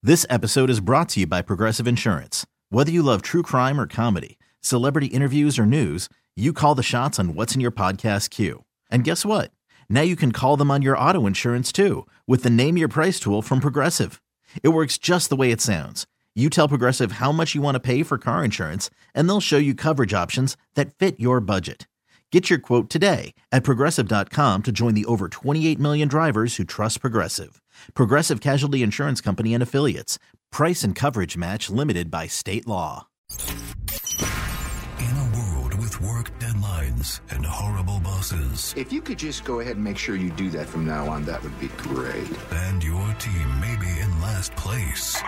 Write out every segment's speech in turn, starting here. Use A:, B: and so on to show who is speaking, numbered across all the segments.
A: This episode is brought to you by Progressive Insurance. Whether you love true crime or comedy, celebrity interviews or news, you call the shots on what's in your podcast queue. And guess what? Now you can call them on your auto insurance too with the Name Your Price tool from Progressive. It works just the way it sounds. You tell Progressive how much you want to pay for car insurance, and they'll show you coverage options that fit your budget. Get your quote today at Progressive.com to join the over 28 million drivers who trust Progressive. Progressive Casualty Insurance Company and Affiliates. Price and coverage match limited by state law.
B: In a world with work deadlines and horrible bosses.
C: If you could just go ahead and make sure you do that from now on, that would be great.
B: And your team may be in last place.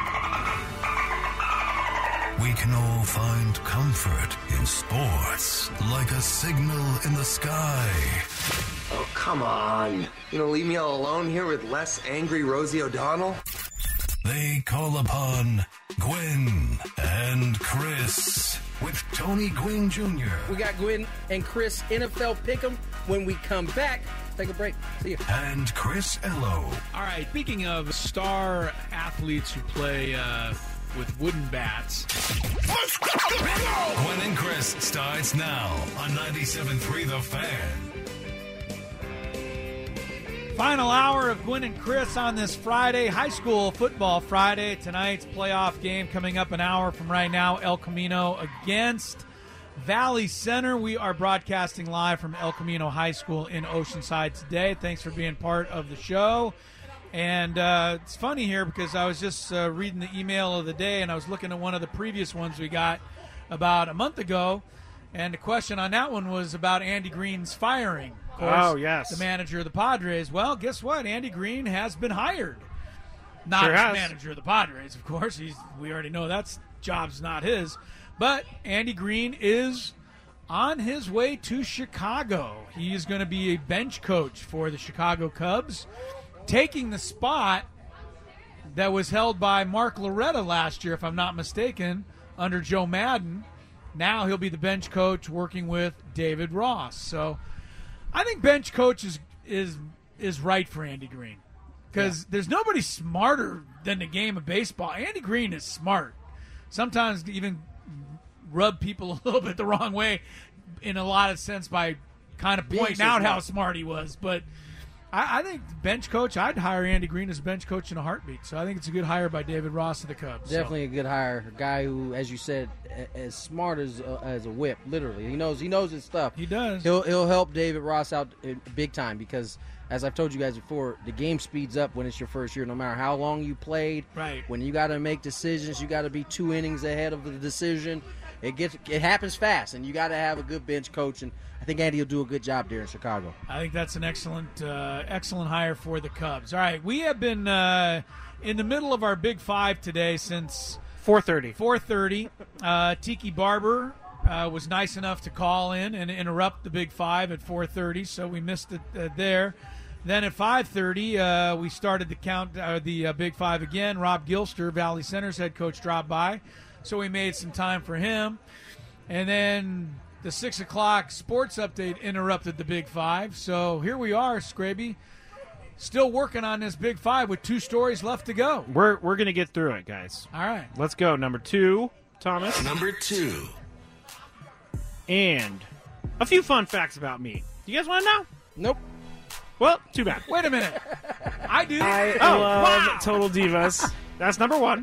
B: We can all find comfort in sports, like a signal in the sky.
D: Oh, come on. You know, leave me all alone here with less angry Rosie O'Donnell?
B: They call upon Gwen and Chris with Tony Gwynn Jr.
E: We got Gwen and Chris NFL Pick'em. When we come back, take a break. See you.
B: And Chris Ello.
F: All right, speaking of star athletes who play with wooden bats.
B: Gwen and Chris starts now on 97.3 The Fan.
F: Final hour of Gwen and Chris on this Friday, high school football Friday. Tonight's playoff game coming up an hour from right now, El Camino against Valley Center. We are broadcasting live from El Camino High School in Oceanside today. Thanks for being part of the show. And it's funny here because I was just reading the email of the day, and I was looking at one of the previous ones we got about a month ago, and the question on that one was about Andy Green's firing. Of course,
G: oh, yes.
F: The manager of the Padres. Well, guess what? Andy Green has been hired. Not
G: Sure
F: as
G: has.
F: manager of the Padres, of course. We already know that job's not his. But Andy Green is on his way to Chicago. He is going to be a bench coach for the Chicago Cubs, taking the spot that was held by Mark Loretta last year, if I'm not mistaken, under Joe Madden. Now he'll be the bench coach working with David Ross. So I think bench coach is right for Andy Green because there's nobody smarter than the game of baseball. Andy Green is smart. Sometimes even rub people a little bit the wrong way in a lot of sense by kind of pointing out how smart he was. But I think bench coach, I'd hire Andy Green as bench coach in a heartbeat. So I think it's a good hire by David Ross of the Cubs.
E: Definitely a good hire. A guy who, as you said, as smart as a whip, literally. He knows his stuff.
F: He does.
E: He'll help David Ross out big time because, as I've told you guys before, the game speeds up when it's your first year. No matter how long you played,
F: right?
E: When you got to make decisions, you got to be 2 innings ahead of the decision. It happens fast, and you got to have a good bench coach. And I think Andy will do a good job there in Chicago.
F: I think that's an excellent hire for the Cubs. All right, we have been in the middle of our Big Five today since
G: 4:30.
F: 4:30. Tiki Barber was nice enough to call in and interrupt the Big Five at 4:30, so we missed it there. Then at 5:30, we started the Big Five again. Rob Gilster, Valley Center's head coach, dropped by, so we made some time for him. And then the 6 o'clock sports update interrupted the Big Five. So here we are, Scraby, still working on this Big Five with 2 stories left to go.
G: We're going to get through it, guys.
F: All right.
G: Let's go. Number 2, Thomas.
B: Number 2.
G: And a few fun facts about me. You guys want to know?
E: Nope.
G: Well, too bad.
F: Wait a minute. I do.
G: I love Total Divas. That's number 1.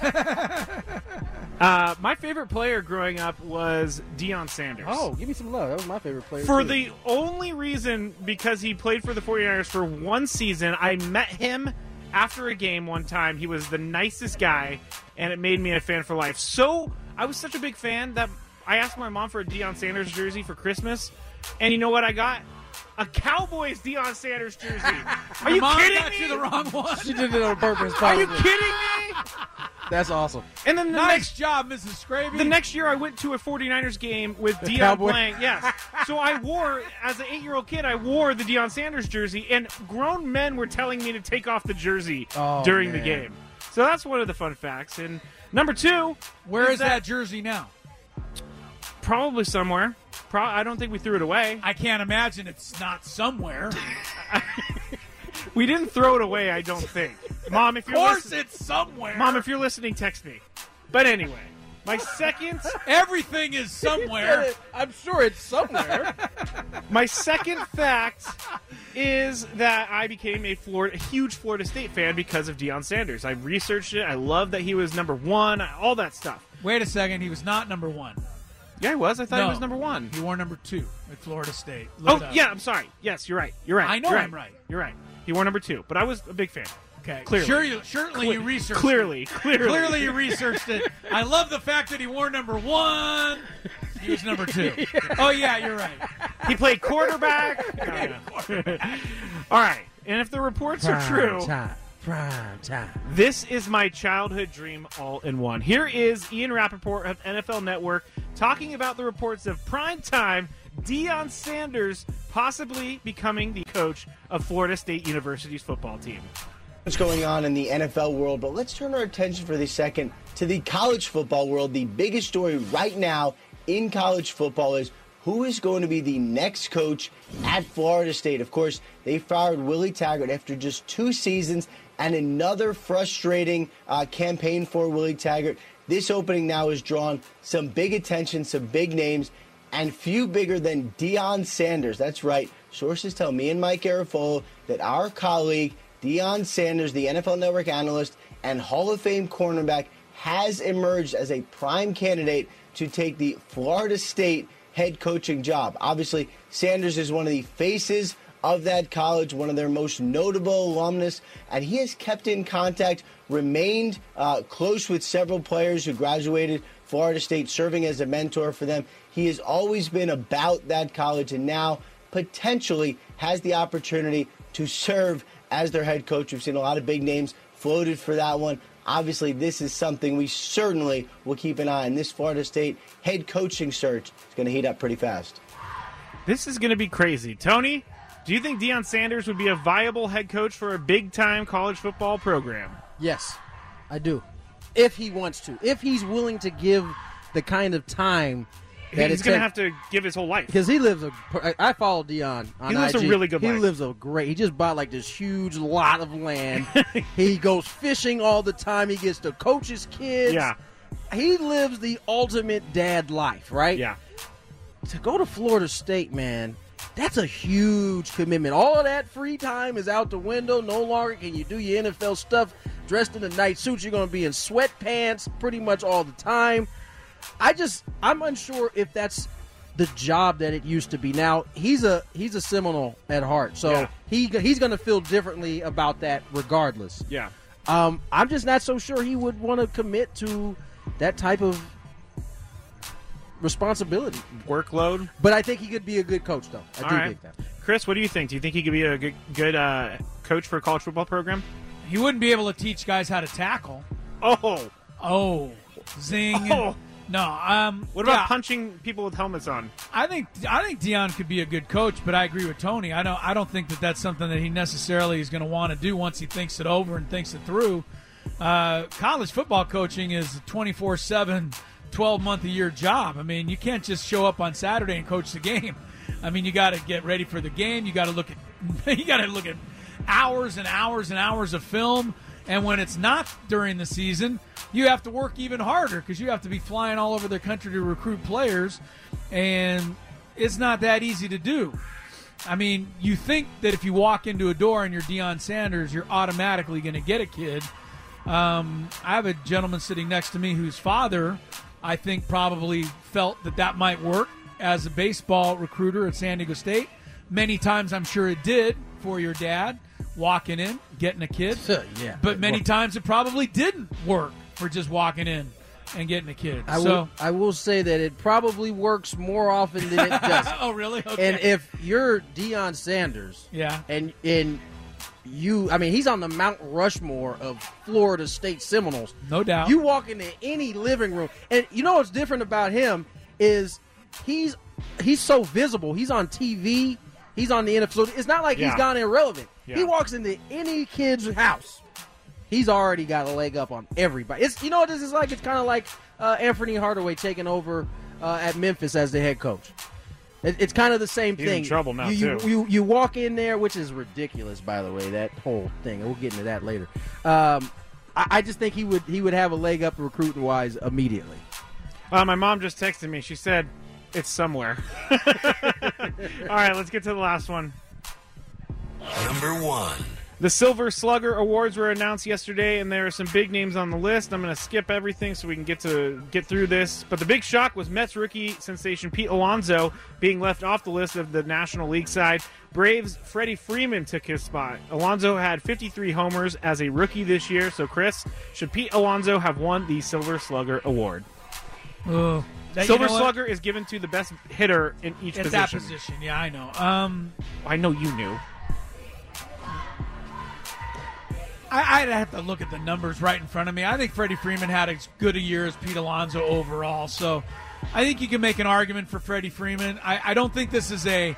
G: My favorite player growing up was Deion Sanders.
E: Oh, give me some love. That was my favorite player.
G: For
E: too.
G: the only reason, because he played for the 49ers for 1 season, I met him after a game one time. He was the nicest guy, and it made me a fan for life. So I was such a big fan that I asked my mom for a Deion Sanders jersey for Christmas, and you know what I got? A Cowboys Deion Sanders jersey. Are you
F: Mom
G: kidding
F: got
G: me?
F: you the wrong one.
E: She did it on purpose.
G: Are you
E: probably.
G: kidding me?
E: That's awesome.
G: And then
F: Nice job, Mrs. Scraby.
G: the next year I went to a 49ers game with Deion
E: Cowboy?
G: playing. Yes. So I wore, as an 8-year-old kid, I wore the Deion Sanders jersey, and grown men were telling me to take off the jersey during the
E: man.
G: game. So that's one of the fun facts. And number 2,
F: Where is that jersey now?
G: probably somewhere. I don't think we threw it away.
F: I can't imagine it's not somewhere.
G: We didn't throw it away, I don't think. Mom, if
F: Of
G: you're
F: course
G: listening,
F: it's somewhere.
G: Mom, if you're listening, text me. But anyway, my second
F: Everything is somewhere.
E: I'm sure it's somewhere.
G: my second fact is that I became a huge Florida State fan because of Deion Sanders. I researched it. I love that he was number 1, all that stuff.
F: Wait a second. He was not number 1.
G: Yeah, he was. I thought
F: No.
G: he was number 1.
F: He wore number 2 at Florida State. Look it
G: Oh,
F: up.
G: yeah, I'm sorry. Yes, you're right.
F: I know
G: You're
F: I'm right.
G: You're right. He wore number 2, but I was a big fan.
F: Okay.
G: Clearly.
F: Certainly you researched
G: Clearly.
F: it. Clearly you researched it. I love the fact that he wore number 1. He was number 2. Oh, yeah, you're right.
G: He played quarterback. All right. And if the reports are true,
E: Prime time.
G: this is my childhood dream all in one. Here is Ian Rappaport of NFL Network talking about the reports of primetime Deion Sanders possibly becoming the coach of Florida State University's football team.
H: What's going on in the NFL world, but let's turn our attention for the second to the college football world. The biggest story right now in college football is who is going to be the next coach at Florida State. Of course, they fired Willie Taggart after just 2 seasons, and another frustrating campaign for Willie Taggart. This opening now has drawn some big attention, some big names, and few bigger than Deion Sanders. That's right. Sources tell me and Mike Garafolo that our colleague Deion Sanders, the NFL Network analyst and Hall of Fame cornerback, has emerged as a prime candidate to take the Florida State head coaching job. Obviously, Sanders is one of the faces of that college, one of their most notable alumnus, and he has kept in contact, remained close with several players who graduated Florida State, serving as a mentor for them. He has always been about that college, and now potentially has the opportunity to serve as their head coach. We've seen a lot of big names floated for that one. Obviously, this is something we certainly will keep an eye on. This Florida State head coaching search is going to heat up pretty fast.
G: This is going to be crazy. Tony, do you think Deion Sanders would be a viable head coach for a big-time college football program?
E: Yes, I do. If he wants to. If he's willing to give the kind of time that
G: He's going to have to give his whole life.
E: Because he lives I follow Deion on
G: He lives
E: IG.
G: a really good life.
E: He lives a great. He just bought like this huge lot of land. He goes fishing all the time. He gets to coach his kids.
G: Yeah.
E: He lives the ultimate dad life, right?
G: Yeah.
E: To go to Florida State, man, that's a huge commitment. All of that free time is out the window. No longer can you do your NFL stuff dressed in a night suit. You're going to be in sweatpants pretty much all the time. I'm unsure if that's the job that it used to be. Now, he's a Seminole at heart, so
G: Yeah.
E: he's going to feel differently about that regardless.
G: Yeah.
E: I'm just not so sure he would want to commit to that type of responsibility.
G: Workload.
E: But I think he could be a good coach, though. I
G: All
E: do
G: right.
E: think that.
G: Chris, what do you think? Do you think he could be a good coach for a college football program?
F: He wouldn't be able to teach guys how to tackle.
G: Oh.
F: Zing.
G: Oh.
F: No.
G: What about punching people with helmets on?
F: I think Deion could be a good coach, but I agree with Tony. I don't think that that's something that he necessarily is going to want to do once he thinks it over and thinks it through. College football coaching is a 24/7, 12-month-a-year job. I mean, you can't just show up on Saturday and coach the game. I mean, you got to get ready for the game. You got to look at hours and hours and hours of film. And when it's not during the season, you have to work even harder because you have to be flying all over the country to recruit players, and it's not that easy to do. I mean, you think that if you walk into a door and you're Deion Sanders, you're automatically going to get a kid. I have a gentleman sitting next to me whose father, I think, probably felt that might work as a baseball recruiter at San Diego State. Many times I'm sure it did for your dad, walking in, getting a kid.
E: Yeah.
F: But many times it probably didn't work for just walking in and getting a kid.
E: I will say that it probably works more often than it does.
F: Oh, really? Okay.
E: And if you're Deion Sanders,
F: Yeah.
E: and he's on the Mount Rushmore of Florida State Seminoles.
F: No doubt.
E: You walk into any living room, and you know what's different about him is he's so visible. He's on TV. He's on the NFL. So it's not like he's gone irrelevant.
G: Yeah.
E: He walks into any kid's house. He's already got a leg up on everybody. You know what this is like? It's kind of like Anthony Hardaway taking over at Memphis as the head coach. It's kind of the same
G: He's
E: thing.
G: in trouble now,
E: too. You walk in there, which is ridiculous, by the way, that whole thing. We'll get into that later. I just think he would have a leg up recruiting-wise immediately.
G: My mom just texted me. She said it's somewhere. All right, let's get to the last one.
B: Number 1.
G: The Silver Slugger Awards were announced yesterday, and there are some big names on the list. I'm going to skip everything so we can get through this. But the big shock was Mets rookie sensation Pete Alonso being left off the list of the National League side. Braves' Freddie Freeman took his spot. Alonso had 53 homers as a rookie this year. So, Chris, should Pete Alonso have won the Silver Slugger Award? Silver Slugger is given to the best hitter in each position.
F: That position, yeah, I know.
G: I know you knew.
F: I'd have to look at the numbers right in front of me. I think Freddie Freeman had as good a year as Pete Alonso overall, so I think you can make an argument for Freddie Freeman. I don't think this is a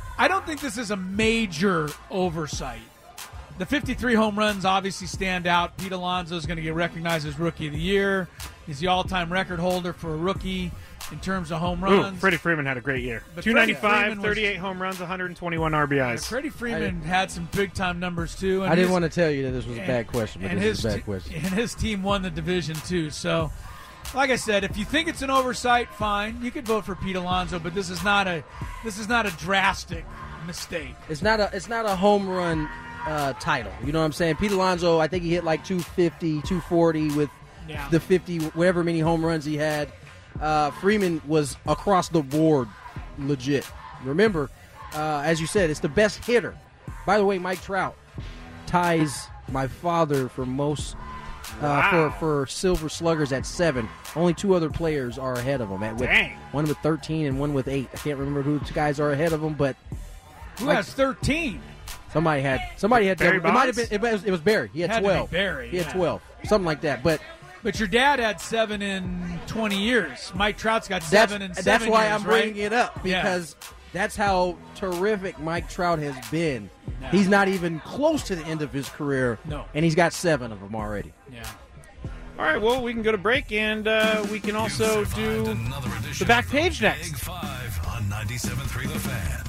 F: major oversight. The 53 home runs obviously stand out. Pete Alonso is going to get recognized as Rookie of the Year. He's the all-time record holder for a rookie in terms of home runs.
G: Freddie Freeman had a great year.
F: But
G: 295, 38 home runs, 121 RBIs.
F: Freddie Freeman had some big-time numbers, too. And
E: I didn't want to tell you that this was a bad question, but this is a bad question.
F: And his team won the division, too. So, like I said, if you think it's an oversight, fine. You could vote for Pete Alonso, but this is not a drastic mistake.
E: It's not a home run title. You know what I'm saying? Pete Alonso, I think he hit like 250, 240 with the 50, whatever many home runs he had. Freeman was across the board legit. Remember, as you said, it's the best hitter. By the way, Mike Trout ties my father for most for Silver Sluggers at 7. Only 2 other players are ahead of him. One with 13 and one with 8. I can't remember who the 2 guys are ahead of him, but
F: who has 13?
E: Somebody had.
G: Barry
E: it might have been. It was Barry. He had 12.
F: Barry,
E: he had 12, something like that. But
F: your dad had 7 in 20 years. Mike Trout's got 7 in 7 years.
E: That's why
F: I'm
E: bringing it up, because that's how terrific Mike Trout has been.
F: No.
E: He's not even close to the end of his career, and he's got 7 of them already.
F: Yeah.
G: All right, well, we can go to break, and we can also do the back page next.
B: Big Five on 97.3 The Fan.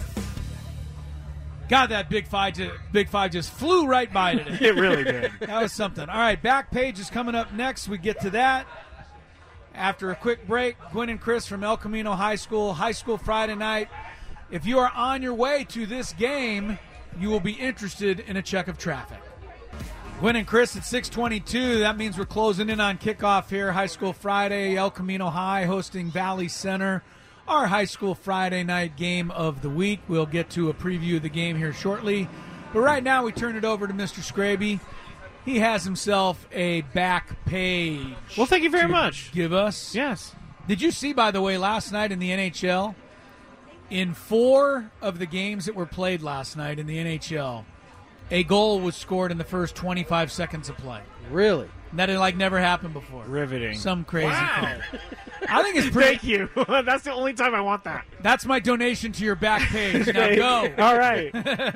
F: God, that Big Five just flew right by today.
G: It really did.
F: That was something. All right, back page is coming up next. We get to that after a quick break. Gwen and Chris from El Camino High School Friday night. If you are on your way to this game, you will be interested in a check of traffic. Gwen and Chris at 6:22. That means we're closing in on kickoff here. High School Friday, El Camino High hosting Valley Center. Our High School Friday night game of the week. We'll get to a preview of the game here shortly. But right now we turn it over to Mr. Scraby. He has himself a back page.
G: Well, thank you very much.
F: Give us.
G: Yes.
F: Did you see, by the way, last night in the NHL, in 4 of the games that were played last night in the NHL, a goal was scored in the first 25 seconds of play.
E: Really?
F: That had never happened before.
G: Riveting.
F: Some crazy
G: Wow.
F: thing. I think it's pretty.
G: Thank you. That's the only time I want that.
F: That's my donation to your back page. Now go.
G: All right.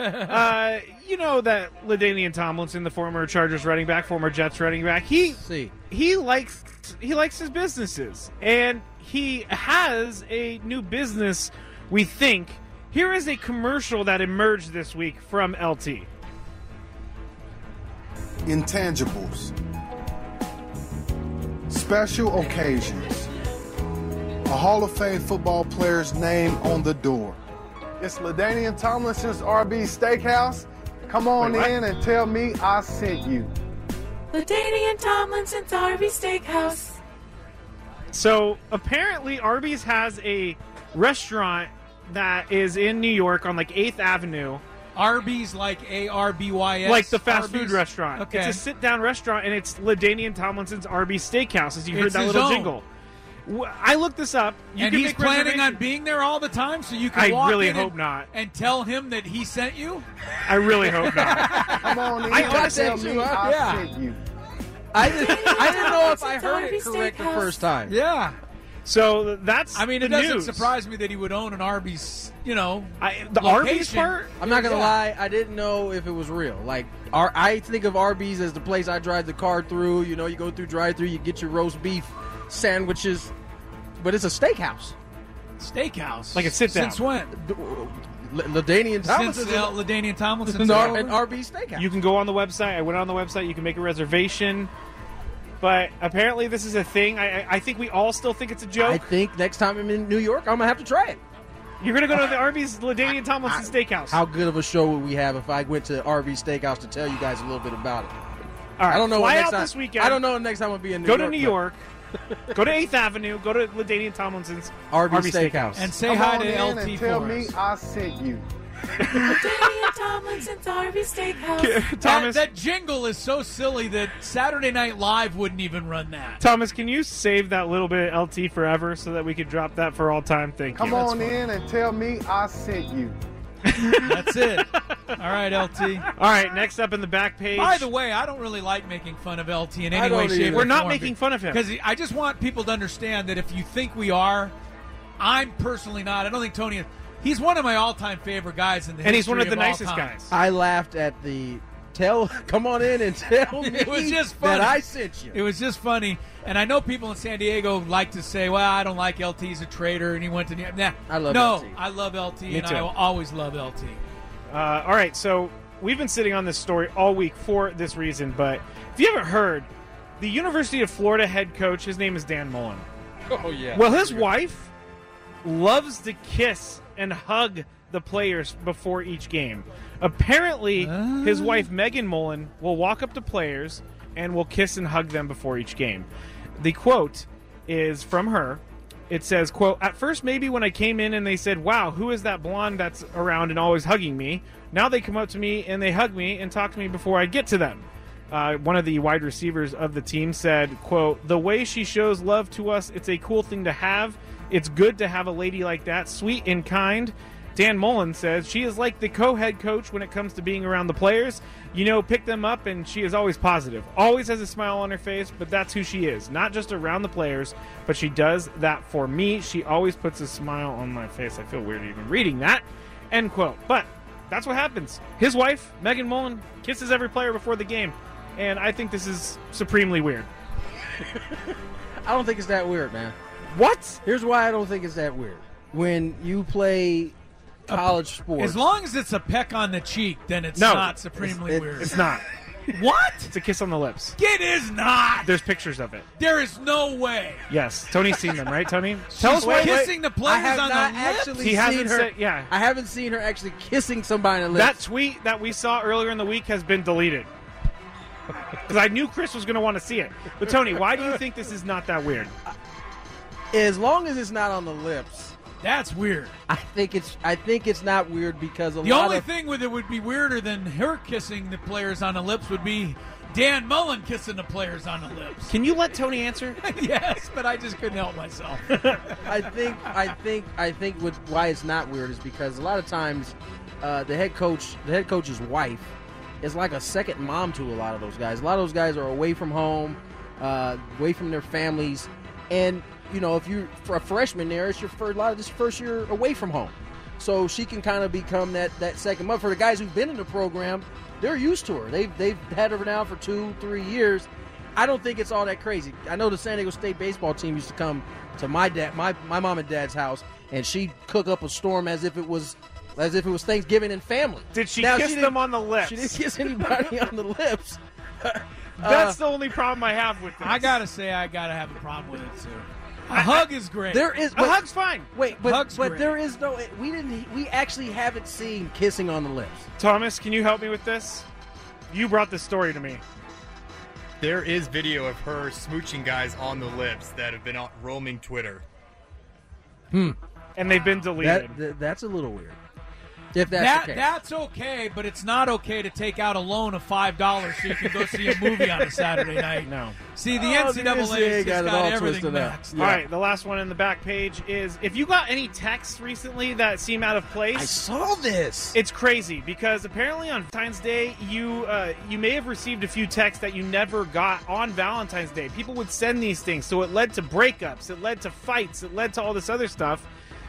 G: You know that LaDainian Tomlinson, the former Chargers running back, former Jets running back, he likes his businesses, and he has a new business. We think. Here is a commercial that emerged this week from LT.
I: Intangibles. Special occasions. A Hall of Fame football player's name on the door. It's LaDainian Tomlinson's RB Steakhouse. Come on in and tell me I sent you.
J: LaDainian Tomlinson's RB Steakhouse.
G: So apparently Arby's has a restaurant that is in New York on 8th Avenue.
F: Arby's, like ARBYS?
G: Like the fast
F: Arby's?
G: food restaurant.
F: Okay.
G: It's a sit-down restaurant, and it's LaDainian Tomlinson's Arby's Steakhouse, as you heard
F: It's
G: that
F: his
G: little
F: own.
G: jingle. I looked this up. You
F: and
G: can
F: he's
G: make
F: planning on
G: reservations.
F: being there all the time, so you can
G: I
F: walk
G: really
F: in
G: hope not.
F: and tell him that he sent you?
G: I really hope not.
I: Come on in
G: I
I: and
G: honestly
I: tell
G: do,
I: me I
E: yeah.
I: sent you.
E: I didn't know if I heard it
J: Tomlinson's
E: correct the
J: Steakhouse.
E: first time.
F: Yeah.
G: So that's
F: I mean,
G: the
F: it doesn't
G: news.
F: surprise me that he would own an Arby's,
G: The
F: location.
G: Arby's part?
E: I'm not gonna lie, I didn't know if it was real. I think of Arby's as the place I drive the car through. You go through drive-through, you get your roast beef sandwiches, but it's a steakhouse.
F: Steakhouse.
G: Like a sit-down.
F: Since when?
E: LaDainian Tomlinson.
F: Since LaDainian Tomlinson.
E: An RB Steakhouse.
G: You can go on the website. I went on the website. You can make a reservation. But apparently this is a thing. I think we all still think it's a joke.
E: I think next time I'm in New York, I'm going to have to try it.
G: You're going to go to the Arby's LaDainian Tomlinson Steakhouse.
E: How good of a show would we have if I went to Arby's Steakhouse to tell you guys a little bit about it?
G: All right,
E: I don't know
G: fly
E: next
G: out
E: time,
G: this weekend.
E: I don't know when next time I'll be in New York.
G: Go to New York. Go to 8th Avenue. Go to LaDainian Tomlinson's
E: Arby's Steakhouse.
F: And say
I: Come
F: hi
I: on
F: to
I: in
F: LT
I: and tell
F: for
I: me
F: us.
I: I sent you.
J: LaDainian Tomlinson's RV Steakhouse.
G: Thomas,
F: That jingle is so silly that Saturday Night Live wouldn't even run that.
G: Thomas, can you save that little bit of LT forever so that we could drop that for all time? Thank
I: Come
G: you.
I: on in and tell me I sent you.
F: That's it. All right, LT.
G: All right, next up in the back page.
F: By the way, I don't really like making fun of LT in
E: I
F: any
E: don't
F: way, shape,
E: either.
F: or form.
G: We're not making fun of him.
F: Because I just want people to understand that if you think we are, I'm personally not. I don't think Tony is. He's one of my all-time favorite guys in the
G: And he's
F: history
G: one of the
F: all
G: nicest
F: time.
G: guys.
E: I laughed at the come on in and tell me
F: It was just funny.
E: that I sent you.
F: It was just funny. And I know people in San Diego like to say, well, I don't like LT. He's a traitor, and he went to Nah,
E: I love
F: no,
E: LT.
F: I love LT,
G: Me
F: and
G: too.
F: I will always love LT.
G: All right, so we've been sitting on this story all week for this reason, but if you haven't heard, the University of Florida head coach, his name is Dan Mullen.
E: Oh, yeah.
G: Well, his wife loves to kiss and hug the players before each game. Apparently, his wife, Megan Mullen, will walk up to players and will kiss and hug them before each game. The quote is from her. It says, quote, "At first, maybe when I came in and they said, wow, who is that blonde that's around and always hugging me? Now they come up to me and they hug me and talk to me before I get to them." One of the wide receivers of the team said, quote, "The way she shows love to us, it's a cool thing to have. It's good to have a lady like that, sweet and kind." Dan Mullen says she is like the co-head coach when it comes to being around the players. You know, pick them up, and she is always positive. Always has a smile on her face, but that's who she is. Not just around the players, but she does that for me. She always puts a smile on my face. I feel weird even reading that. End quote. But that's what happens. His wife, Megan Mullen, kisses every player before the game, and I think this is supremely weird.
E: I don't think it's that weird, man.
G: What?
E: Here's why I don't think it's that weird. When you play college sports,
F: As long as it's a peck on the cheek, then it's
G: No.
F: not supremely weird.
G: It's not.
F: What?
G: It's a kiss on the lips.
F: It is not.
G: There's pictures of it.
F: There is no way.
G: Yes. Tony's seen them, right, Tony? Tell us
F: She's
G: why.
F: kissing the
E: I
F: players
E: have
F: on
E: not
F: the lips.
E: actually
G: He
E: seen
G: hasn't
E: her.
G: said, yeah.
E: I haven't seen her actually kissing somebody in the
G: That
E: lips.
G: tweet that we saw earlier in the week has been deleted. Because I knew Chris was going to want to see it. But, Tony, why do you think this is not that weird?
E: As long as it's not on the lips,
F: That's weird.
E: I think it's not weird because
F: The only thing with it would be weirder than her kissing the players on the lips would be Dan Mullen kissing the players on the lips.
G: Can you let Tony answer?
F: Yes, but I just couldn't help myself.
E: I think why it's not weird is because a lot of times the head coach's wife is like a second mom to a lot of those guys. A lot of those guys are away from home, away from their families, and you know, if you're a freshman there, it's a lot of this first year away from home. So she can kind of become that second mother. For the guys who've been in the program, they're used to her. They've had her now for 2-3 years. I don't think it's all that crazy. I know the San Diego State baseball team used to come to my mom and dad's house, and she'd cook up a storm as if it was Thanksgiving and family.
G: Did she
E: Now,
G: kiss
E: didn't-
G: them on the lips?
E: She didn't kiss anybody on the lips.
G: That's the only problem I have with this.
F: I gotta say, I gotta have a problem with it too. A hug is great.
E: There is
G: A hug's fine.
E: Wait,
F: Hug's
E: but
F: great.
E: there is no. We actually haven't seen kissing on the lips.
G: Thomas, can you help me with this? You brought this story to me.
K: There is video of her smooching guys on the lips that have been roaming Twitter.
G: And they've been deleted.
E: That's a little weird. If that's the case.
F: That's okay, but it's not okay to take out a loan of $5 so you can go see a movie on a Saturday night.
G: No.
F: See, the
E: Oh, the
F: NCAA has
E: NCAA
F: just
E: got it
F: got
E: all
F: everything
E: twisted up.
F: mixed.
E: Yeah.
G: All right, the last one in the back page is if you got any texts recently that seem out of place.
E: I saw this.
G: It's crazy because apparently on Valentine's Day you may have received a few texts that you never got on Valentine's Day. People would send these things, so it led to breakups, it led to fights, it led to all this other stuff.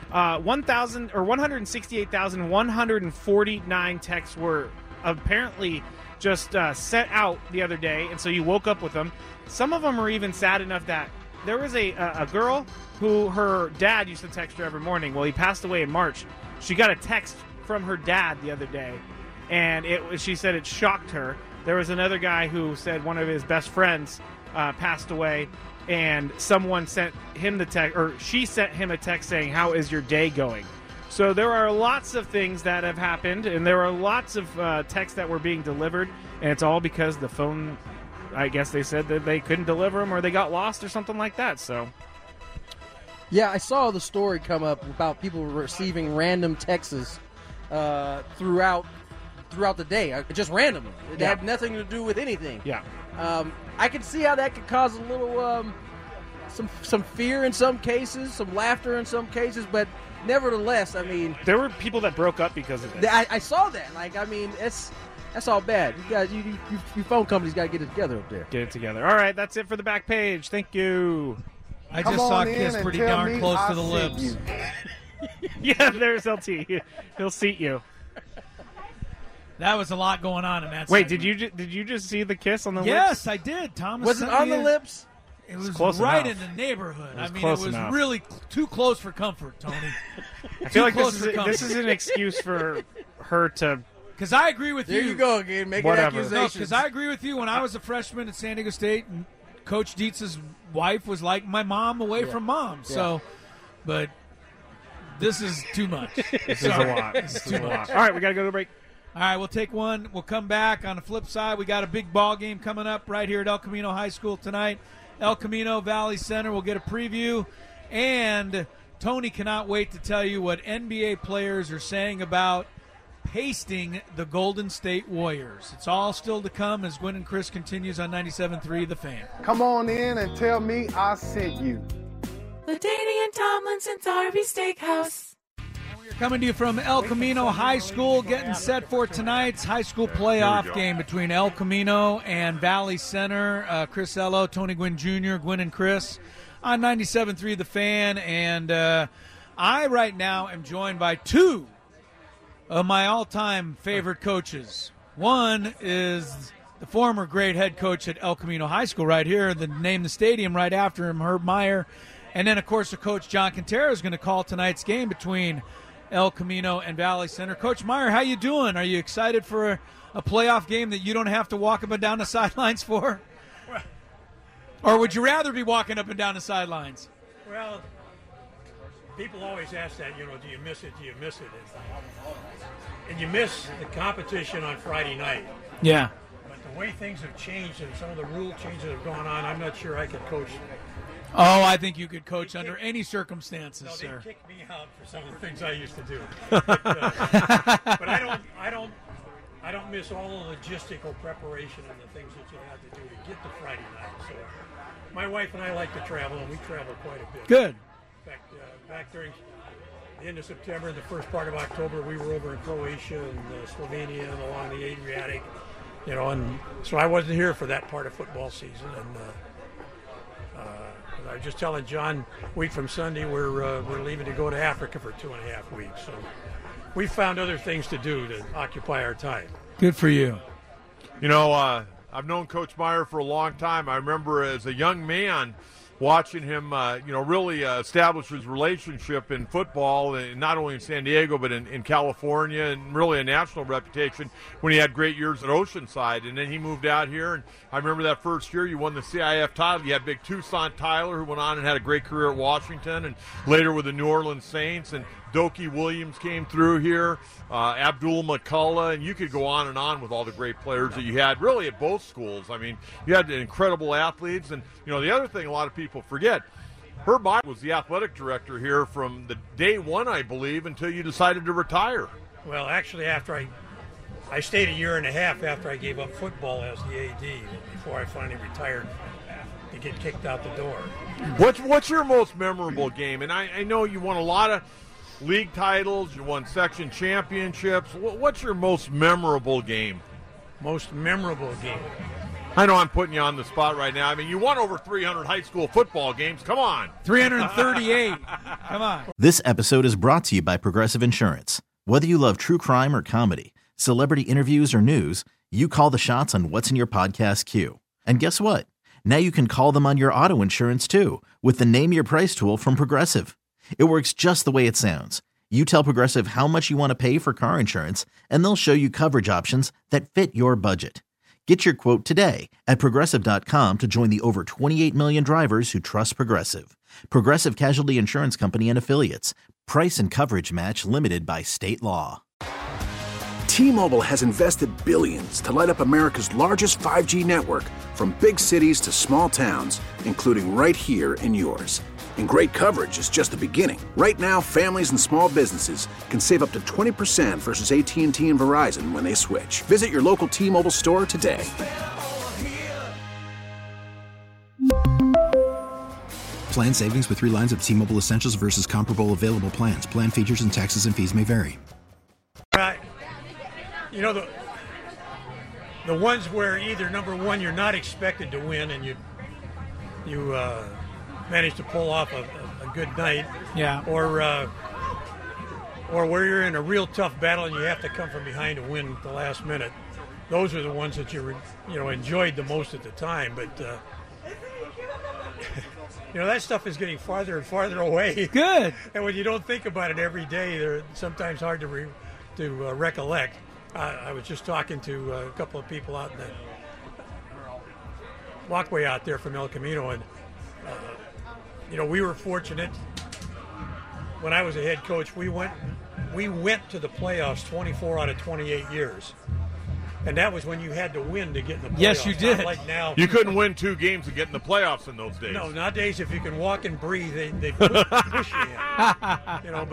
G: 168,149 texts were apparently just sent out the other day, and so you woke up with them. Some of them are even sad enough that there was a girl who her dad used to text her every morning. Well, he passed away in March. She got a text from her dad the other day, and she said it shocked her. There was another guy who said one of his best friends passed away, and someone sent him the text, or she sent him a text saying, "How is your day going?" So there are lots of things that have happened, and there are lots of texts that were being delivered, and it's all because the phone, I guess they said that they couldn't deliver them or they got lost or something like that. So,
E: yeah, I saw the story come up about people receiving random texts throughout the day, just randomly. It had nothing to do with anything.
G: Yeah.
E: I can see how that could cause a little some fear in some cases, some laughter in some cases, but nevertheless, I mean,
G: there were people that broke up because of this.
E: I saw that. Like, I mean, that's all bad. You guys, you phone companies got to get it together up there.
G: Get it together. All right, that's it for the back page. Thank you.
F: I just saw Kiss pretty darn close to the lips.
G: Yeah, there's LT. He'll seat you.
F: That was a lot going on in that.
G: Wait,
F: segment.
G: did you just see the kiss on the lips?
F: Yes, I did. Thomas,
E: was it on the lips?
F: It was
G: close
F: right
G: enough.
F: in the neighborhood.
G: It was
F: I mean,
G: close
F: it was
G: enough.
F: really too close for comfort, Tony.
G: I feel like this is an excuse for her to.
F: Because I agree with
E: There
F: you.
E: you go again, making
G: Whatever.
E: accusations.
F: Because I agree with you. When I was a freshman at San Diego State, and Coach Dietz's wife was like my mom away from mom. So, but this is too much.
G: This is a lot.
F: This is too much.
G: All right, we got to go to the break.
F: All right, we'll take one. We'll come back. On the flip side, we got a big ball game coming up right here at El Camino High School tonight. El Camino Valley Center. We'll get a preview. And Tony cannot wait to tell you what NBA players are saying about pasting the Golden State Warriors. It's all still to come as Gwen and Chris continues on 97.3 The Fan.
I: Come on in and tell me I sent you.
J: LaDainian Tomlinson's RV Steakhouse.
F: We're coming to you from El Camino High School, getting set for tonight's high school playoff game between El Camino and Valley Center. Chris Ello, Tony Gwynn Jr., Gwen and Chris on 97.3 The Fan. And I right now am joined by two of my all-time favorite coaches. One is the former great head coach at El Camino High School right here, named the stadium right after him, Herb Meyer. And then, of course, the coach, John Quintero, is going to call tonight's game between El Camino and Valley Center. Coach Meyer, how you doing? Are you excited for a playoff game that you don't have to walk up and down the sidelines for? Or would you rather be walking up and down the sidelines?
L: Well, people always ask that, do you miss it? Do you miss it? And you miss the competition on Friday night.
F: Yeah.
L: But the way things have changed and some of the rule changes that have gone on, I'm not sure I could coach.
F: Oh, I think you could coach under any circumstances, sir.
L: They kicked me out for some of the things I used to do. But I don't miss all the logistical preparation and the things that you had to do to get to Friday night. So my wife and I like to travel, and we travel quite a bit.
F: Good.
L: In fact, back during the end of September and the first part of October, we were over in Croatia and Slovenia and along the Adriatic, and so I wasn't here for that part of football season. And I was just telling John, a week from Sunday, we're leaving to go to Africa for 2.5 weeks. So we found other things to do to occupy our time.
F: Good for you.
M: I've known Coach Meyer for a long time. I remember as a young man watching him, really establish his relationship in football, and not only in San Diego, but in California, and really a national reputation when he had great years at Oceanside. And then he moved out here, and I remember that first year you won the CIF title. You had big Toussaint Tyler, who went on and had a great career at Washington, and later with the New Orleans Saints, and Dokie Williams came through here, Abdul McCullough, and you could go on and on with all the great players that you had really at both schools. I mean, you had incredible athletes. And, the other thing a lot of people forget, Herb Meyer was the athletic director here from the day one, I believe, until you decided to retire.
L: Well, actually, after I stayed 1.5 years after I gave up football as the AD before I finally retired to get kicked out the door.
M: What's your most memorable game? And I know you won a lot of league titles, you won section championships. What's your most memorable game?
L: Most memorable game?
M: I know I'm putting you on the spot right now. I mean, you won over 300 high school football games. Come on.
F: 338. Come on.
A: This episode is brought to you by Progressive Insurance. Whether you love true crime or comedy, celebrity interviews or news, you call the shots on what's in your podcast queue. And guess what? Now you can call them on your auto insurance too with the Name Your Price tool from Progressive. It works just the way it sounds. You tell Progressive how much you want to pay for car insurance, and they'll show you coverage options that fit your budget. Get your quote today at Progressive.com to join the over 28 million drivers who trust Progressive. Progressive Casualty Insurance Company and Affiliates. Price and coverage match limited by state law.
N: T-Mobile has invested billions to light up America's largest 5G network, from big cities to small towns, including right here in yours. And great coverage is just the beginning. Right now, families and small businesses can save up to 20% versus AT&T and Verizon when they switch. Visit your local T-Mobile store today.
O: Plan savings with 3 lines of T-Mobile Essentials versus comparable available plans. Plan features and taxes and fees may vary.
L: Right. You know, the ones where either, number one, you're not expected to win and you manage to pull off a good night.
F: Yeah.
L: Or where you're in a real tough battle and you have to come from behind to win at the last minute. Those are the ones that you enjoyed the most at the time. But that stuff is getting farther and farther away.
F: Good.
L: And when you don't think about it every day, they're sometimes hard to recollect. I was just talking to a couple of people out in the walkway out there from El Camino, and we were fortunate. When I was a head coach, we went to the playoffs 24 out of 28 years. And that was when you had to win to get in the playoffs.
F: Yes, you did.
L: Not like now.
M: You couldn't win 2 games to get in the playoffs in those days.
L: No, nowadays if you can walk and breathe, they push you in.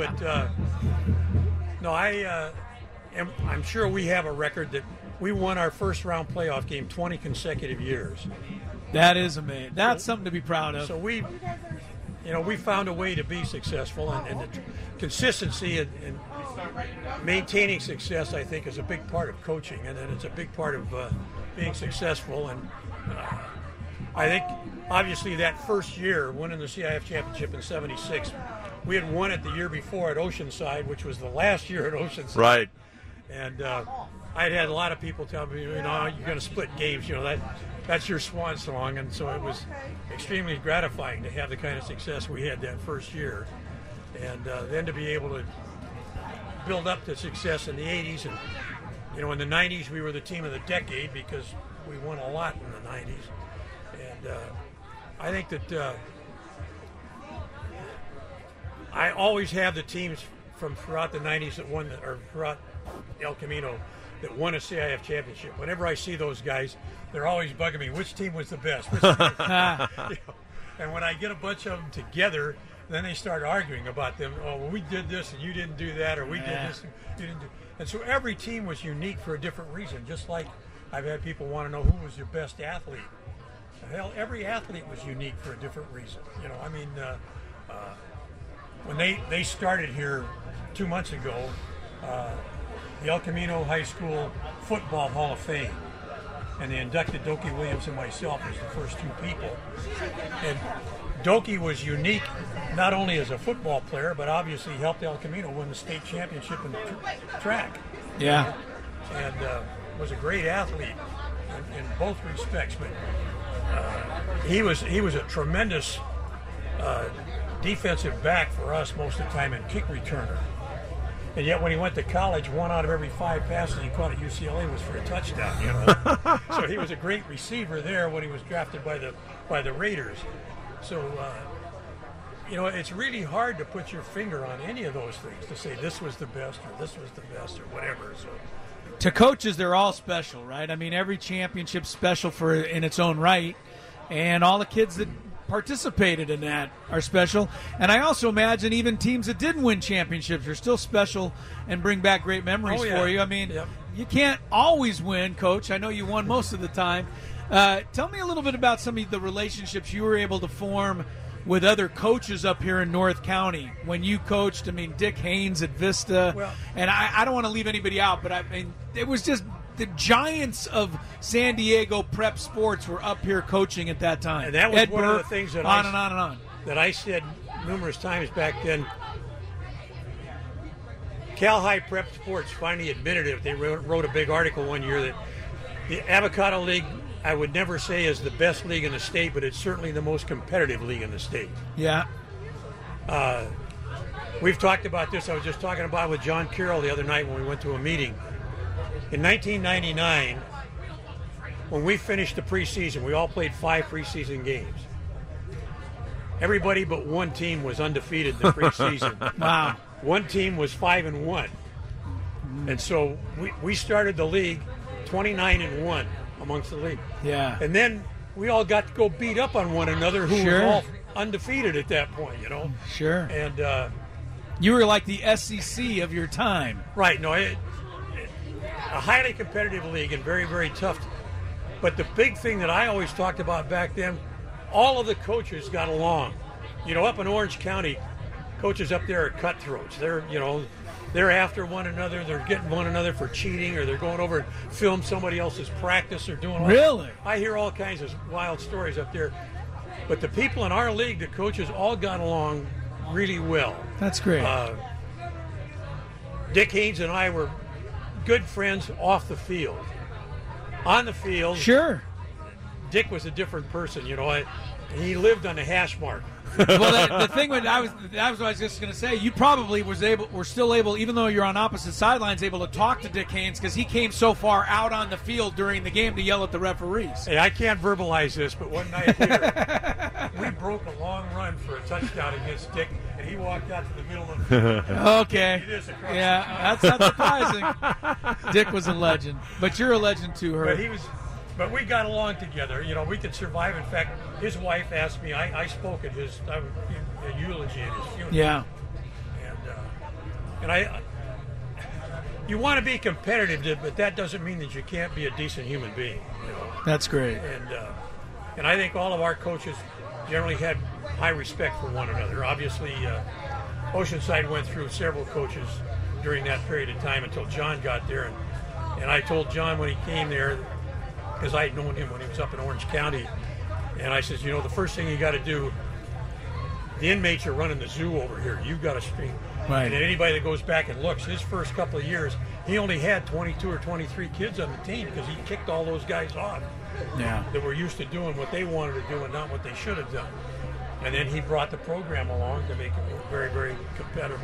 L: I'm sure we have a record that we won our first round playoff game 20 consecutive years.
F: That is amazing. That's something to be proud of.
L: So we found a way to be successful, and the consistency and maintaining success, I think, is a big part of coaching, and then it's a big part of being successful. And I think, obviously, that first year, winning the CIF championship in '76, we had won it the year before at Oceanside, which was the last year at Oceanside.
M: Right.
L: And I'd had a lot of people tell me, you're going to split games, that's your swan song. And so it was extremely gratifying to have the kind of success we had that first year. And then to be able to build up to success in the 80s. And, in the 90s, we were the team of the decade because we won a lot in the 90s. And I think that I always have the teams from throughout the 90s that won, or throughout El Camino, that won a CIF championship. Whenever I see those guys, they're always bugging me, which team was the best? Which team was the best? And when I get a bunch of them together, then they start arguing about them. Oh, well, we did this and you didn't do that, or we did this and you didn't do. And so every team was unique for a different reason. Just like I've had people want to know who was your best athlete. Hell, every athlete was unique for a different reason. When they started here 2 months ago, the El Camino High School Football Hall of Fame, and they inducted Dokie Williams and myself as the first 2 people. And Dokie was unique not only as a football player, but obviously helped El Camino win the state championship in track.
F: Yeah.
L: And was a great athlete in both respects. But he was a tremendous defensive back for us most of the time, and kick returner. And yet when he went to college, 1 out of every 5 passes he caught at UCLA was for a touchdown. So he was a great receiver there when he was drafted by the Raiders. So it's really hard to put your finger on any of those things, to say this was the best or this was the best or whatever. So
F: to coaches, they're all special, right? I mean, every championship's special in its own right, and all the kids that participated in that are special. And I also imagine even teams that didn't win championships are still special and bring back great memories for you. I mean, You can't always win, Coach. I know you won most of the time. Tell me a little bit about some of the relationships you were able to form with other coaches up here in North County when you coached. I mean, Dick Haynes at Vista. And I don't want to leave anybody out, but I mean, it was just the giants of San Diego prep sports were up here coaching at that time.
L: And that was
F: Ed
L: one
F: Burke,
L: of the things that
F: on.
L: that I said numerous times back then. Cal High Prep Sports finally admitted it. They wrote a big article one year that the Avocado League I would never say is the best league in the state, but it's certainly the most competitive league in the state.
F: Yeah.
L: We've talked about this. I was just talking about it with John Carroll the other night when we went to a meeting. In 1999, when we finished the preseason, we all played 5 preseason games. Everybody but one team was undefeated in the preseason.
F: Wow.
L: One team was 5-1. And so we started the league 29-1 amongst the league.
F: Yeah.
L: And then we all got to go beat up on one another who
F: Sure.
L: were all undefeated at that point, you know.
F: Sure.
L: And
F: you were like the SEC of your time.
L: right, no, a highly competitive league and very, very tough. But the big thing that I always talked about back then, all of the coaches got along. You know, up in Orange County, coaches up there are cutthroats. They're after one another. They're getting one another for cheating, or they're going over and film somebody else's practice or doing all
F: Really?
L: I hear all kinds of wild stories up there. But the people in our league, the coaches, all got along really well.
F: That's great.
L: Dick Haynes and I were good friends off the field. On the field,
F: Sure.
L: Dick was a different person. You know, he lived on the hash mark.
F: Well, the thing that was what I was just going to say. You probably were still able, even though you're on opposite sidelines, able to talk to Dick Haynes because he came so far out on the field during the game to yell at the referees.
L: Hey, I can't verbalize this, but one night we broke a long run for a touchdown against Dick, and he walked out to the middle of the field.
F: Okay. Yeah, that's not surprising. Dick was a legend, but you're a legend too, Herb.
L: But we got along together. You know, we could survive. In fact, his wife asked me. I spoke at a eulogy at his funeral.
F: Yeah.
L: And you want to be competitive, but that doesn't mean that you can't be a decent human being. You know?
F: That's great.
L: And I think all of our coaches generally had high respect for one another. Obviously, Oceanside went through several coaches during that period of time until John got there. And I told John when he came there, because I had known him when he was up in Orange County, and I says, you know, the first thing you got to do, the inmates are running the zoo over here. You've got to stream.
F: Right.
L: And anybody that goes back and looks, his first couple of years, he only had 22 or 23 kids on the team because he kicked all those guys off.
F: Yeah.
L: That were used to doing what they wanted to do and not what they should have done. And then he brought the program along to make it very, very competitive.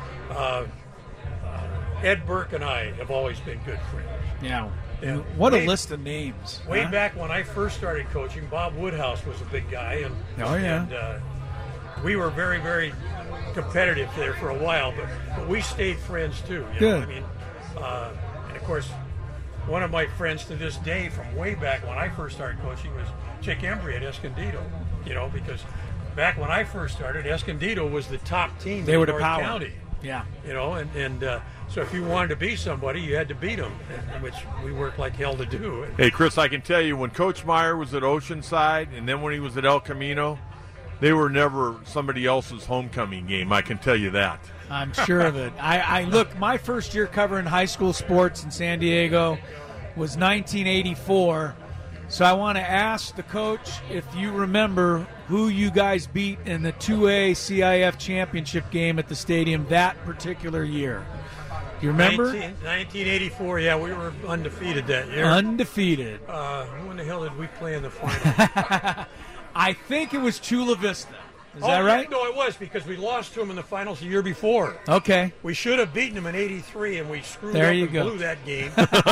L: Ed Burke and I have always been good friends.
F: Yeah.
L: And
F: what a list of names.
L: Way
F: huh?
L: back when I first started coaching, Bob Woodhouse was a big guy. And we were very, very competitive there for a while, but we stayed friends too. You know? I mean, and of course, one of my friends to this day from way back when I first started coaching was Chick Embry at Escondido. You know, because back when I first started, Escondido was the top team
F: They
L: in
F: were the
L: North
F: power.
L: County.
F: Yeah.
L: You know, and so if you wanted to be somebody, you had to beat them, which we worked like hell to do.
M: Hey, Chris, I can tell you when Coach Meyer was at Oceanside and then when he was at El Camino, they were never somebody else's homecoming game. I can tell you that.
F: I'm sure of it. I look, my first year covering high school sports in San Diego was 1984. So I want to ask the coach if you remember who you guys beat in the 2A CIF championship game at the stadium that particular year. Do you remember?
L: 1984, yeah, we were undefeated that year.
F: Undefeated.
L: When the hell did we play in the final?
F: I think it was Chula Vista. Is that right?
L: No, it was because we lost to them in the finals the year before.
F: Okay.
L: We should have beaten them in '83, and we screwed
F: There
L: up
F: you
L: and
F: go.
L: blew that game.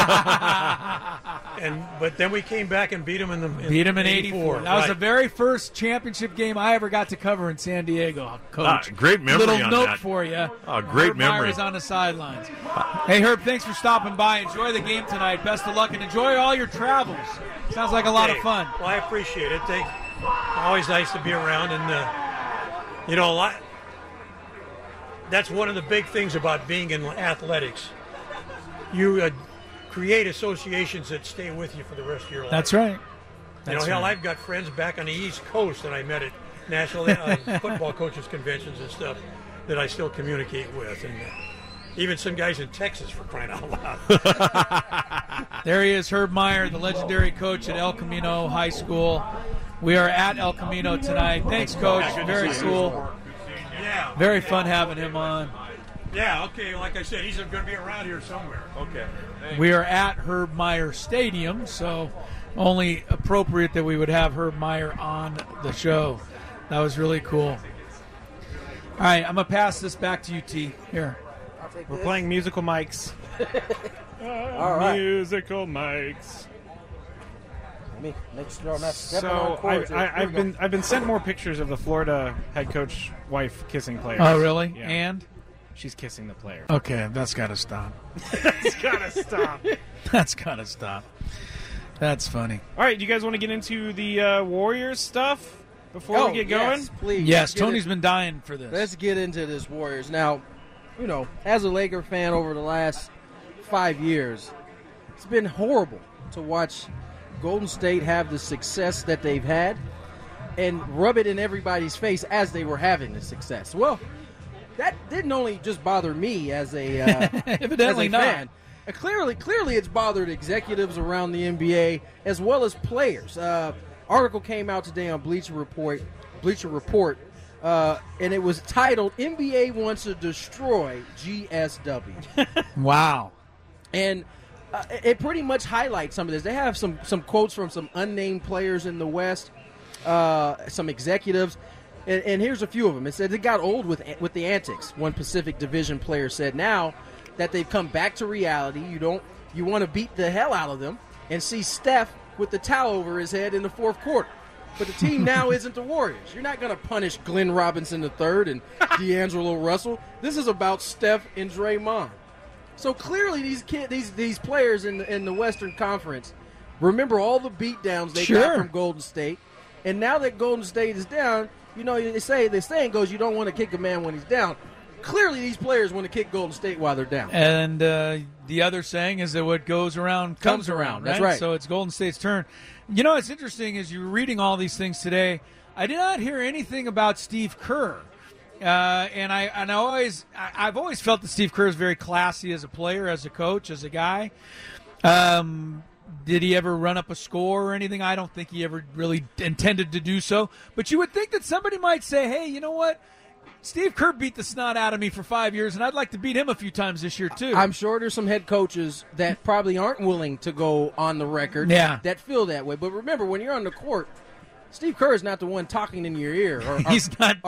L: But then we came back and beat them in
F: Beat him in '84. That was
L: right.
F: the very first championship game I ever got to cover in San Diego, Coach.
M: Great memory
F: Little
M: on
F: note
M: that.
F: for you.
M: Great
F: Herb Meyer
M: memory.
F: is on the sidelines. Hey, Herb, thanks for stopping by. Enjoy the game tonight. Best of luck, and enjoy all your travels. Sounds like a lot of
L: Hey,
F: fun.
L: Well, I appreciate it. Always nice to be around, and you know, that's one of the big things about being in athletics. You create associations that stay with you for the rest of your life.
F: That's right.
L: Hell, I've got friends back on the East Coast that I met at national football coaches conventions and stuff that I still communicate with, and even some guys in Texas, for crying out loud.
F: There he is, Herb Meyer, the legendary coach at El Camino High School. We are at El Camino tonight. Thanks, Coach. Very cool.
L: Yeah.
F: Very fun having him on.
L: Yeah, okay, like I said, he's going to be around here somewhere.
M: Okay.
F: We are at Herb Meyer Stadium, so only appropriate that we would have Herb Meyer on the show. That was really cool. All right, I'm going to pass this back to you, T. Here.
G: We're playing musical mics.
E: All right.
G: Musical mics.
E: Make sure I'm not stepping on
G: So
E: cords here. Here we go.
G: I've been sent more pictures of the Florida head coach wife kissing players.
F: Oh, really?
G: Yeah.
F: And?
G: She's kissing the player.
F: Okay, that's got to stop.
G: It's gotta stop.
F: That's got to stop. That's funny.
G: All right, do you guys want to get into the Warriors stuff before we get going?
E: Yes, please.
F: Yes,
E: Let's get
F: Tony's
E: it-
F: been dying for this.
E: Let's get into this Warriors. Now, as a Laker fan over the last 5 years, it's been horrible to watch Golden State have the success that they've had and rub it in everybody's face as they were having the success. Well, that didn't only just bother me as a
F: Evidently
E: as a
F: not.
E: fan. Clearly, it's bothered executives around the NBA as well as players. Article came out today on Bleacher Report, and it was titled "NBA Wants to Destroy GSW."
F: Wow.
E: And it pretty much highlights some of this. They have some quotes from some unnamed players in the West, some executives, and here's a few of them. It said it got old with the antics. One Pacific Division player said, now that they've come back to reality, you want to beat the hell out of them and see Steph with the towel over his head in the fourth quarter. But the team now isn't the Warriors. You're not going to punish Glenn Robinson III and D'Angelo Russell. This is about Steph and Draymond. So clearly, these players in the Western Conference remember all the beatdowns they got from Golden State, and now that Golden State is down, the saying goes, you don't want to kick a man when he's down. Clearly, these players want to kick Golden State while they're down.
F: And the other saying is that what goes around comes around.
E: That's
F: right?
E: right.
F: So it's Golden State's turn. What's interesting is you're reading all these things today. I did not hear anything about Steve Kerr. I've always felt that Steve Kerr is very classy as a player, as a coach, as a guy. Did he ever run up a score or anything? I don't think he ever really intended to do so. But you would think that somebody might say, hey, you know what? Steve Kerr beat the snot out of me for 5 years, and I'd like to beat him a few times this year, too.
E: I'm sure there's some head coaches that probably aren't willing to go on the record that feel that way. But remember, when you're on the court, Steve Kerr is not the one talking in your ear. Or
F: He's not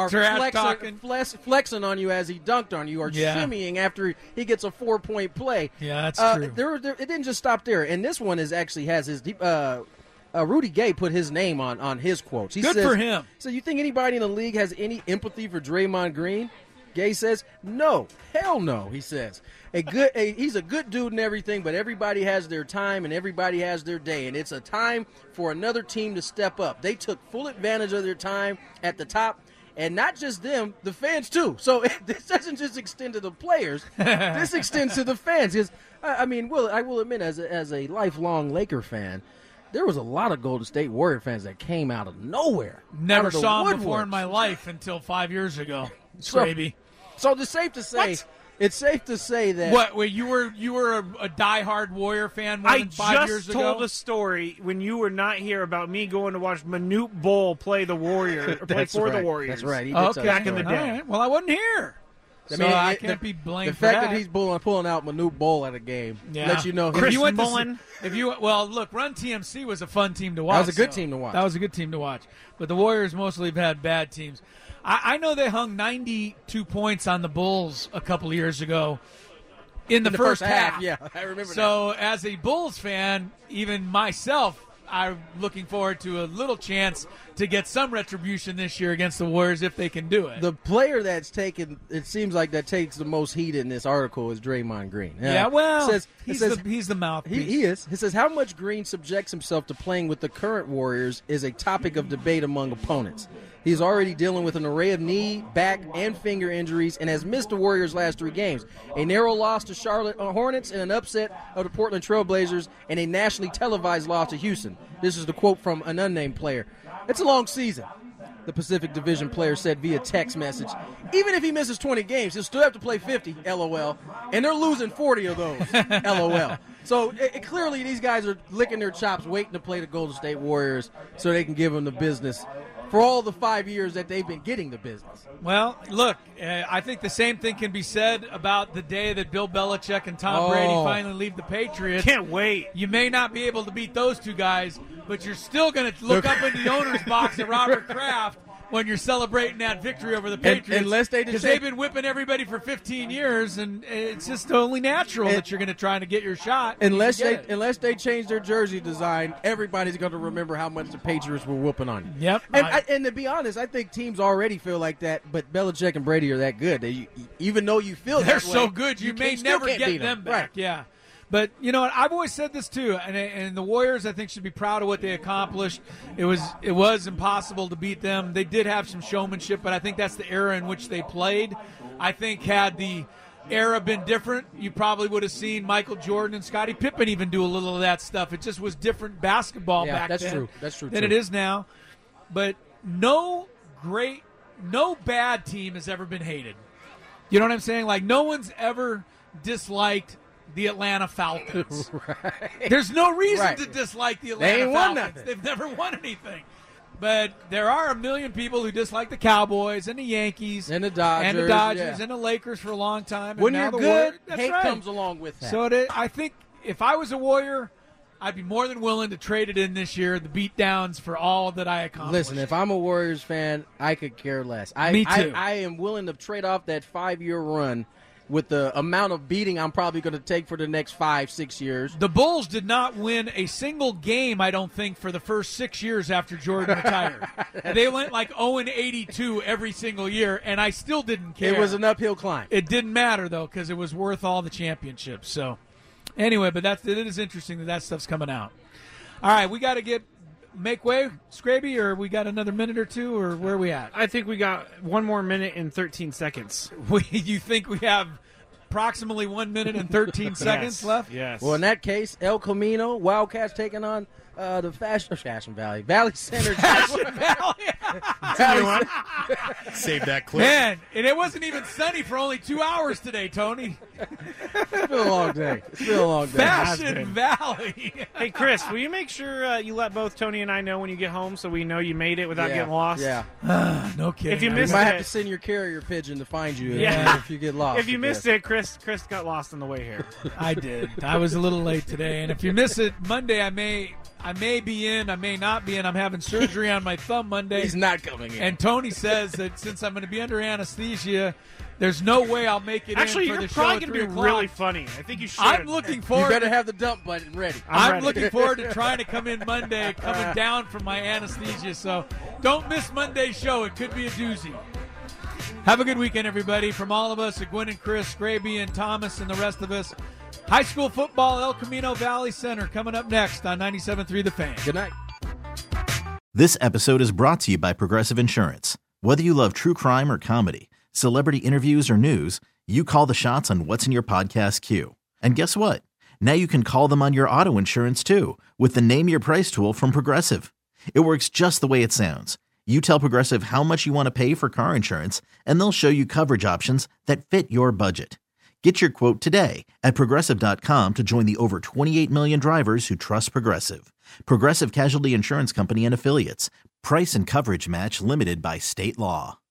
E: flexing on you as he dunked on you or shimmying after he gets a 4-point play.
F: Yeah, that's true.
E: It didn't just stop there. And this one actually has his Rudy Gay put his name on his quotes. He
F: Good
E: says,
F: for him.
E: So you think anybody in the league has any empathy for Draymond Green? Gay says, no. Hell no, he says. He's a good dude and everything, but everybody has their time and everybody has their day, and it's a time for another team to step up. They took full advantage of their time at the top, and not just them, the fans too. So this doesn't just extend to the players. This extends to the fans. I will admit, as a lifelong Laker fan, there was a lot of Golden State Warrior fans that came out of nowhere.
F: Never saw him before in my life until 5 years ago. Scraby.
E: So it's safe to say.
F: What?
E: It's safe to say that.
F: What? Wait, you were a diehard Warrior fan more than 5 years ago?
G: I just told a story when you were not here about me going to watch Manute Bol play the Warriors, or play for the Warriors.
E: That's right. He
F: did
G: back in the day.
F: All right. Well, I wasn't here. I can't be blamed
E: the
F: for
E: fact
F: that.
E: that he's pulling out Manute Bol at a game lets you know.
G: Chris Mullin.
F: Look, Run TMC was a fun team to watch.
E: That was a good team to watch.
F: That was a good team to watch. But the Warriors mostly have had bad teams. I know they hung 92 points on the Bulls a couple of years ago in the first half.
E: Yeah, I remember that.
F: So as a Bulls fan, even myself, I'm looking forward to a little chance to get some retribution this year against the Warriors if they can do it.
E: The player that's taken, it seems like that takes the most heat in this article is Draymond Green.
F: He's the mouthpiece.
E: He is. He says how much Green subjects himself to playing with the current Warriors is a topic of debate among opponents. He's already dealing with an array of knee, back, and finger injuries and has missed the Warriors' last 3 games. A narrow loss to Charlotte Hornets and an upset of the Portland Trail Blazers and a nationally televised loss to Houston. This is the quote from an unnamed player. It's a long season, the Pacific Division player said via text message. Even if he misses 20 games, he'll still have to play 50, LOL. And they're losing 40 of those, LOL. So clearly these guys are licking their chops waiting to play the Golden State Warriors so they can give them the business for all the 5 years that they've been getting the business.
F: Well, look, I think the same thing can be said about the day that Bill Belichick and Tom Brady finally leave the Patriots.
G: Can't wait.
F: You may not be able to beat those two guys, but you're still going to look up in the owner's box at Robert Kraft when you're celebrating that victory over the Patriots.
E: Unless they
F: because they've been whipping everybody for 15 years, and it's just only natural that you're going to try to get your shot.
E: Unless they change their jersey design, everybody's going to remember how much the Patriots were whooping on you.
F: Yep.
E: And to be honest, I think teams already feel like that, but Belichick and Brady are that good. Even though you feel
F: they're
E: that way,
F: so good, you may never get them back.
E: Right.
F: Yeah. But, you know what, I've always said this too, and the Warriors, I think, should be proud of what they accomplished. It was impossible to beat them. They did have some showmanship, but I think that's the era in which they played. I think had the era been different, you probably would have seen Michael Jordan and Scottie Pippen even do a little of that stuff. It just was different basketball back then than it is now. But no bad team has ever been hated. You know what I'm saying? Like, no one's ever disliked the Atlanta Falcons.
E: Right.
F: There's no reason to dislike the Atlanta
E: ain't won
F: Falcons.
E: nothing.
F: They've never won anything. But there are a million people who dislike the Cowboys and the Yankees
E: and the Dodgers,
F: and the Lakers for a long time.
E: When
F: and
E: you're
F: now
E: good,
F: that's
E: hate
F: right.
E: comes along with that.
F: So I think if I was a Warrior, I'd be more than willing to trade it in this year, the beatdowns for all that I accomplished.
E: Listen, if I'm a Warriors fan, I could care less.
F: Me too.
E: I am willing to trade off that 5-year run with the amount of beating I'm probably going to take for the next 5-6 years.
F: The Bulls did not win a single game, I don't think, for the first 6 years after Jordan retired. They went like 0-82 every single year, and I still didn't care.
E: It was an uphill climb.
F: It didn't matter, though, because it was worth all the championships. So, anyway, but it is interesting that stuff's coming out. All right, we got to make way, Scraby, or we got another minute or two, or where are we at?
G: I think we got 1 more minute and 13 seconds.
F: You think we have approximately 1 minute and 13 seconds left?
G: Yes.
E: Well, in that case, El Camino, Wildcats taking on the Fashion Valley Center.
F: Fashion Valley.
K: Save that clip.
F: Man, and it wasn't even sunny for only 2 hours today, Tony.
E: It's been a long day.
F: Fashion Valley.
G: Hey, Chris, will you make sure you let both Tony and I know when you get home so we know you made it without getting lost?
E: Yeah.
F: No kidding.
G: If you missed
E: might
G: it,
E: have to send your carrier pigeon to find you if you get lost.
G: If you missed it, Chris got lost on the way here.
F: I did. I was a little late today, and if you miss it Monday, I may be in, I may not be in. I'm having surgery on my thumb Monday.
E: He's not coming in.
F: And Tony says that since I'm going to be under anesthesia, there's no way I'll make it
G: Actually,
F: in for
G: you're
F: the show
G: probably
F: at
G: going to
F: 3
G: be
F: o'clock.
G: really funny. I think you should.
F: I'm looking forward.
E: You better have the dump button ready.
F: I'm looking forward to trying to come in Monday, coming down from my anesthesia. So don't miss Monday's show. It could be a doozy. Have a good weekend, everybody. From all of us at Gwen and Chris, Scraby and Thomas and the rest of us, high school football, El Camino Valley Center, coming up next on 97.3 The Fan.
E: Good night.
A: This episode is brought to you by Progressive Insurance. Whether you love true crime or comedy, celebrity interviews or news, you call the shots on what's in your podcast queue. And guess what? Now you can call them on your auto insurance too with the Name Your Price tool from Progressive. It works just the way it sounds. You tell Progressive how much you want to pay for car insurance, and they'll show you coverage options that fit your budget. Get your quote today at Progressive.com to join the over 28 million drivers who trust Progressive. Progressive Casualty Insurance Company and Affiliates. Price and coverage match limited by state law.